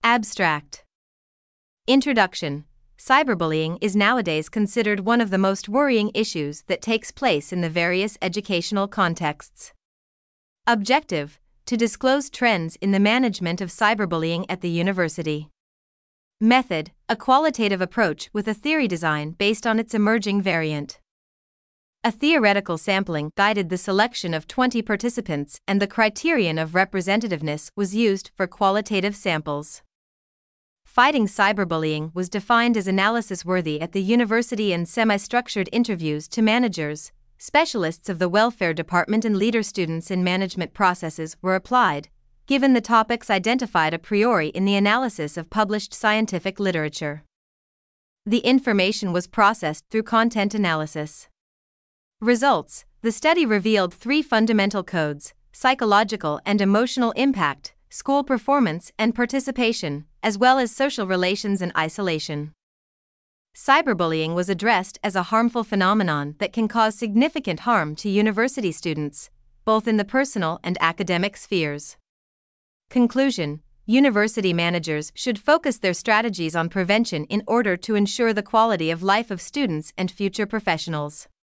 Abstract. Introduction. Cyberbullying is nowadays considered one of the most worrying issues that takes place in the various educational contexts. Objective: to disclose trends in the management of cyberbullying at the university. Method: a qualitative approach with a theory design based on its emerging variant. A theoretical sampling guided the selection of 20 participants, and the criterion of representativeness was used for qualitative samples. Fighting cyberbullying was defined as analysis-worthy at the university, and semi-structured interviews to managers, specialists of the welfare department, and leader students in management processes were applied, given the topics identified a priori in the analysis of published scientific literature. The information was processed through content analysis. Results: the study revealed 3 fundamental codes: psychological and emotional impact, school performance and participation, as well as social relations and isolation. Cyberbullying was addressed as a harmful phenomenon that can cause significant harm to university students, both in the personal and academic spheres. Conclusion: university managers should focus their strategies on prevention in order to ensure the quality of life of students and future professionals.